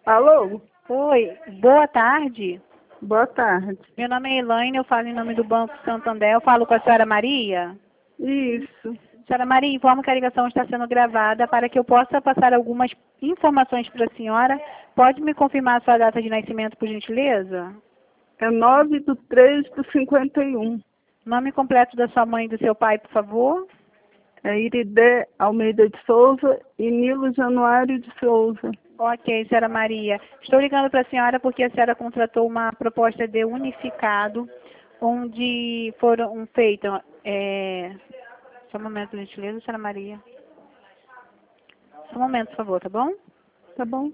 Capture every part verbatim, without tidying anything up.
Alô? Oi, boa tarde. Boa tarde. Meu nome é Elaine, eu falo em nome do Banco Santander. Eu falo com a senhora Maria. Isso. Senhora Maria, informo que a ligação está sendo gravada para que eu possa passar algumas informações para a senhora. Pode me confirmar a sua data de nascimento, por gentileza? É nove do três do cinquenta e um. Nome completo da sua mãe e do seu pai, por favor? É Iridé Almeida de Souza e Nilo Januário de Souza. Ok, senhora Maria. Estou ligando para a senhora porque a senhora contratou uma proposta de unificado, onde foram feitas... É... Só um momento, por gentileza, senhora Maria. Só um momento, por favor, tá bom? Tá bom?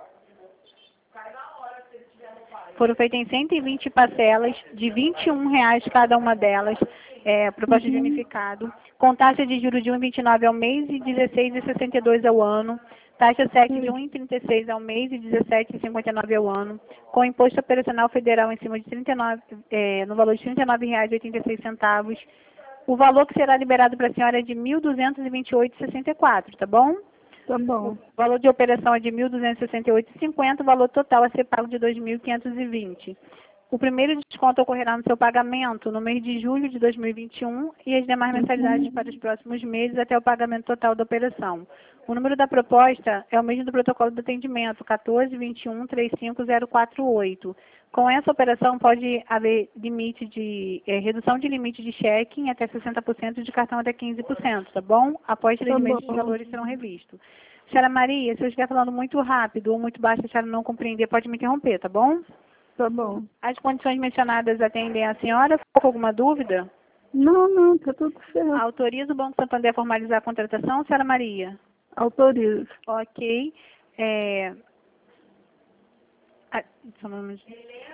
Foram feitas em cento e vinte parcelas de vinte e um reais cada uma delas, é, proposta de Uhum. unificado, com taxa de juros de um vírgula vinte e nove ao mês e dezesseis vírgula sessenta e dois ao ano, taxa sete de um vírgula trinta e seis ao mês e dezessete vírgula cinquenta e nove ao ano, com imposto operacional federal em cima de trinta e nove, é, no valor de trinta e nove reais e oitenta e seis centavos. O valor que será liberado para a senhora é de mil duzentos e vinte e oito reais e sessenta e quatro centavos, tá bom? Tá O bom. valor de operação é de mil duzentos e sessenta e oito reais e cinquenta centavos, o valor total a ser pago de dois mil quinhentos e vinte reais. O primeiro desconto ocorrerá no seu pagamento no mês de julho de dois mil e vinte e um e as demais mensalidades para os próximos meses até o pagamento total da operação. O número da proposta é o mesmo do protocolo do atendimento, quatorze, vinte e um, trinta e cinco, zero quatro oito. Com essa operação pode haver limite de, eh, redução de limite de cheque em até sessenta por cento e de cartão até quinze por cento, tá bom? Após três Tá meses, os bom. valores serão revistos. Senhora Maria, se eu estiver falando muito rápido ou muito baixo, se a senhora não compreender, pode me interromper, tá bom? Tá bom. As condições mencionadas atendem a senhora? Ficou com alguma dúvida? Não, não, tá tudo certo. Autoriza o Banco Santander a formalizar a contratação, senhora Maria? Autorizo. Ok. É... Ah, só um momento.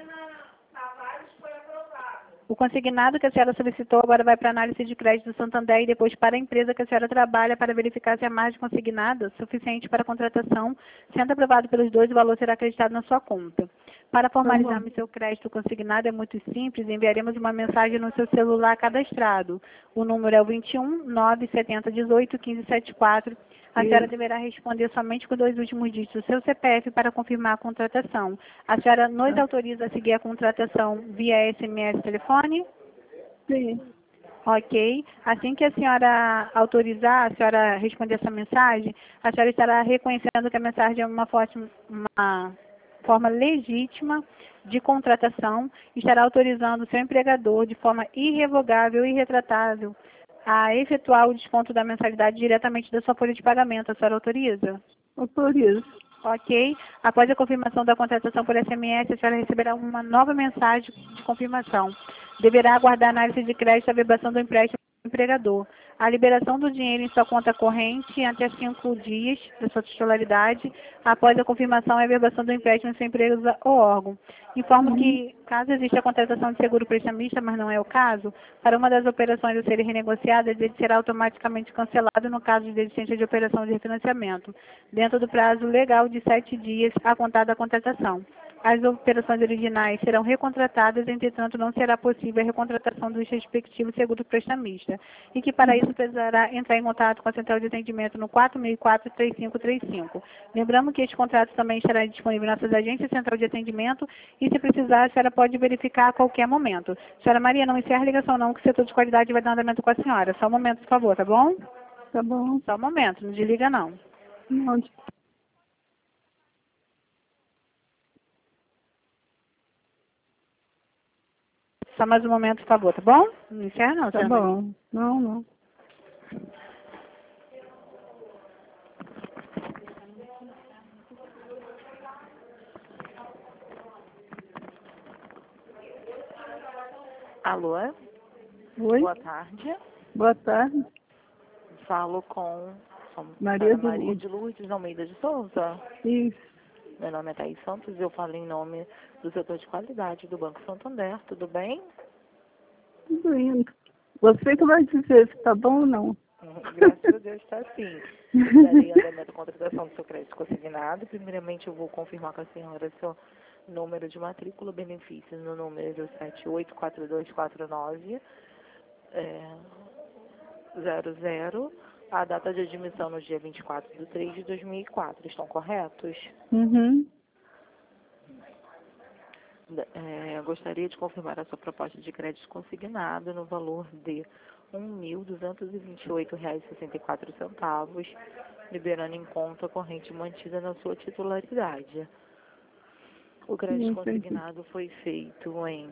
O consignado que a senhora solicitou agora vai para a análise de crédito do Santander e depois para a empresa que a senhora trabalha para verificar se a margem consignada suficiente para a contratação. Sendo aprovado pelos dois, o valor será acreditado na sua conta. Para formalizarmos seu crédito consignado é muito simples, enviaremos uma mensagem no seu celular cadastrado. O número é o vinte e um, nove, setenta, dezoito, quinze, setenta e quatro. A senhora Isso. deverá responder somente com dois últimos dígitos do seu C P F para confirmar a contratação. A senhora nos Tá. autoriza a seguir a contratação via S M S telefone? Sim. Ok. Assim que a senhora autorizar, a senhora responder essa mensagem, a senhora estará reconhecendo que a mensagem é uma, forma, uma forma legítima de contratação e estará autorizando o seu empregador de forma irrevogável e irretratável a efetuar o desconto da mensalidade diretamente da sua folha de pagamento. A senhora autoriza? Autorizo. Ok. Após a confirmação da contratação por S M S, a senhora receberá uma nova mensagem de confirmação. Deverá aguardar a análise de crédito e a liberação do empréstimo do empregador. A liberação do dinheiro em sua conta corrente em até cinco dias da sua titularidade, após a confirmação e a verbação do empréstimo em sua empresa ou órgão. Informo que, caso exista a contratação de seguro prestamista, mas não é o caso, para uma das operações a serem renegociadas, ele será automaticamente cancelado no caso de existência de operação de refinanciamento, dentro do prazo legal de sete dias a contar da contratação. As operações originais serão recontratadas, entretanto, não será possível a recontratação dos respectivos seguros prestamista, e que para isso precisará entrar em contato com a central de atendimento no quatro seis quatro, três cinco três cinco. Lembrando que este contrato também estará disponível em nossas agências central de atendimento e, se precisar, a senhora pode verificar a qualquer momento. Senhora Maria, não encerre a ligação não, que o setor de qualidade vai dar andamento com a senhora. Só um momento, por favor, tá bom? Tá bom. Só um momento, não desliga não. Não. Só mais um momento, por favor, tá bom? Não encerra não, Tá senhora Maria. bom. Não, não. Alô, Oi? boa tarde. Boa tarde. Falo com a Maria senhora de Maria Lourdes. de Lourdes Almeida de Souza. Isso. Meu nome é Thaís Santos e eu falo em nome do setor de qualidade do Banco Santander. Tudo bem? Tudo indo. Você que vai dizer se tá bom ou não. Graças a Deus está sim. Darei andamento à contratação do seu crédito consignado. Primeiramente eu vou confirmar com a senhora seu número de matrícula benefícios no número sete oito quatro dois quatro nove é, zero zero. A data de admissão no dia vinte e quatro de três de dois mil e quatro. Estão corretos? Uhum. É, gostaria de confirmar a sua proposta de crédito consignado no valor de um mil duzentos e vinte e oito reais e sessenta e quatro centavos, liberando em conta corrente mantida na sua titularidade. O crédito consignado foi feito em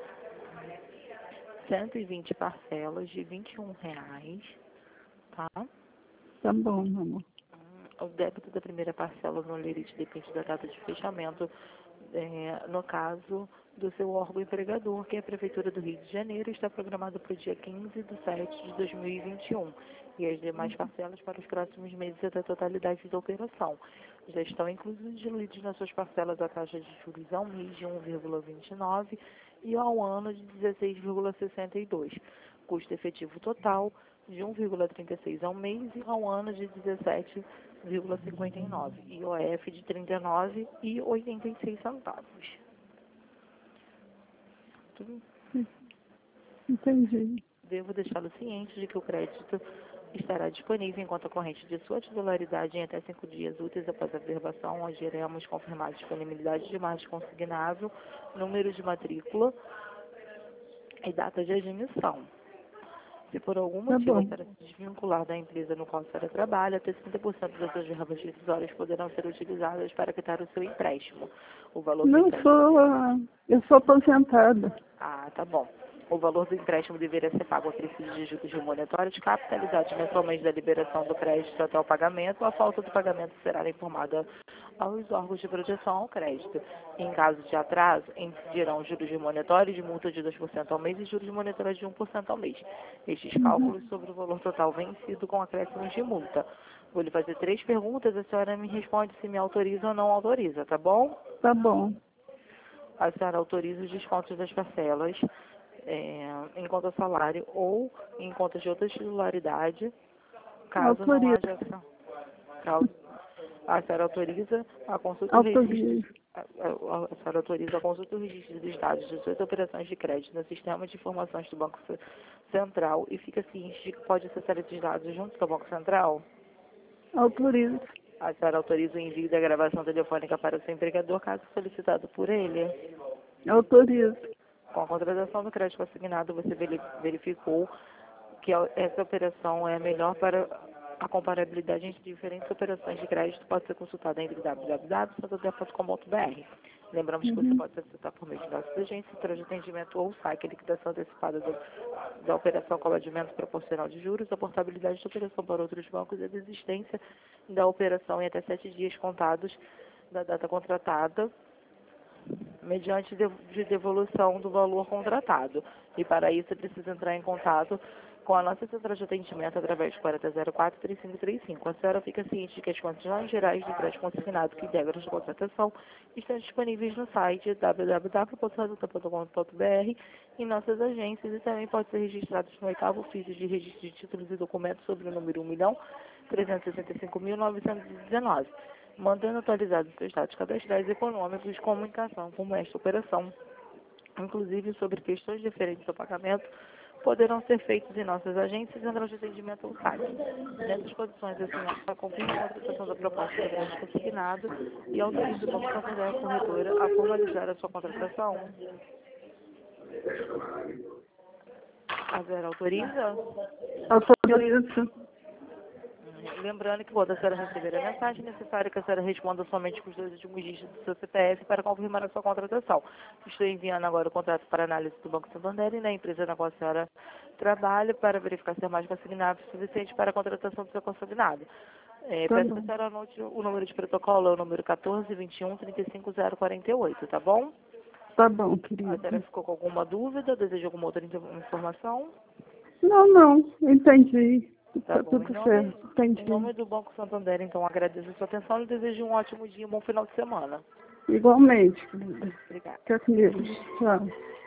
cento e vinte parcelas de vinte e um reais, tá? Tá bom, meu amor. O débito da primeira parcela no lerite depende da data de fechamento, é, no caso do seu órgão empregador, que é a Prefeitura do Rio de Janeiro, está programado para o dia quinze de setembro de dois mil e vinte e um, e as demais parcelas para os próximos meses até a totalidade da operação. Já estão inclusos diluídos nas suas parcelas a taxa de juros ao mês de um vírgula vinte e nove e ao ano de dezesseis vírgula sessenta e dois. Custo efetivo total de um vírgula trinta e seis ao mês e ao ano de dezessete vírgula cinquenta e nove. I O F de trinta e nove e oitenta e seis centavos. Tudo. Entendi. Devo deixá-lo ciente de que o crédito estará disponível em conta corrente de sua titularidade em até cinco dias úteis após a verbação, onde iremos confirmar a disponibilidade de margem consignável, número de matrícula e data de admissão. Se por algum Tá motivo a bom. senhora se desvincular da empresa no qual a senhora trabalha, até trinta por cento das suas verbas decisórias poderão ser utilizadas para quitar o seu empréstimo. O valor do Não empréstimo... sou, eu sou aposentada. Ah, tá bom. O valor do empréstimo deverá ser pago a princípio de juros monetários, capitalidade mensalmente da liberação do crédito até o pagamento. A falta do pagamento será informada aos órgãos de proteção ao crédito. Em caso de atraso, incidirão juros monetários de multa de dois por cento ao mês e juros monetários de um por cento ao mês. Estes cálculos sobre o valor total vencido com acréscimos de multa. Vou lhe fazer três perguntas, a senhora me responde se me autoriza ou não autoriza, tá bom? Tá bom. A senhora autoriza os descontos das parcelas é, em conta ao salário ou em conta de outra titularidade, caso não Autoriza. haja ação. Caso a senhora autoriza a consulta do Autoriza. registro. A, a, a senhora autoriza a consulta do registro dos dados de suas operações de crédito no sistema de informações do Banco Central e fica ciente de que pode acessar esses dados junto ao Banco Central? Autoriza. A senhora autoriza o envio da gravação telefônica para o seu empregador, caso solicitado por ele? Autoriza. Com a contratação do crédito consignado, você verificou que essa operação é melhor para a comparabilidade entre diferentes operações de crédito. Pode ser consultada entre w w w ponto santander ponto com ponto b r. Lembramos que você Uhum. pode acessar por meio de nossas agências, central de atendimento ou saque, a liquidação antecipada do, da operação com adiamento proporcional de juros, a portabilidade da operação para outros bancos e a desistência da operação em até sete dias contados da data contratada, mediante de devolução do valor contratado. E para isso, é preciso entrar em contato com a nossa central de atendimento através de quarenta zero quatro, trinta e cinco trinta e cinco. A senhora fica ciente de que as condições gerais do crédito consignado que integram a contratação estão disponíveis no site w w w ponto santander ponto com ponto b r em nossas agências e também pode ser registrados no oitavo ofício de registro de títulos e documentos sobre o número um milhão trezentos e sessenta e cinco mil novecentos e dezenove, mantendo atualizados seus dados cadastrais econômicos de comunicação como esta operação, inclusive sobre questões diferentes ao pagamento, poderão ser feitos em nossas agências, central de atendimento ou site. Nessas condições, a senhora confirma a contratação da proposta de crédito consignado e autoriza o Banco Santander, a corretora, a formalizar a sua contratação. A senhora autoriza? Autoriza. Lembrando que quando a senhora receber a mensagem, é necessário que a senhora responda somente com os dois últimos dígitos do seu C P F para confirmar a sua contratação. Estou enviando agora o contrato para análise do Banco Santander e na empresa na qual a senhora trabalha para verificar se é mais consignado suficiente para a contratação do seu consignado. É, Tá peço bom. que a senhora anote o número de protocolo, é o número quatorze, vinte e um, trinta e cinco, zero quarenta e oito, tá bom? Tá bom, A senhora querida. ficou com alguma dúvida? Deseja alguma outra informação? Não, não. Entendi. Tá Tá bom. tudo Em nome, certo. em Entendi. nome do Banco Santander, então, agradeço a sua atenção e desejo um ótimo dia, um bom final de semana. Igualmente, querida. Obrigada. Fica com Deus. Tchau.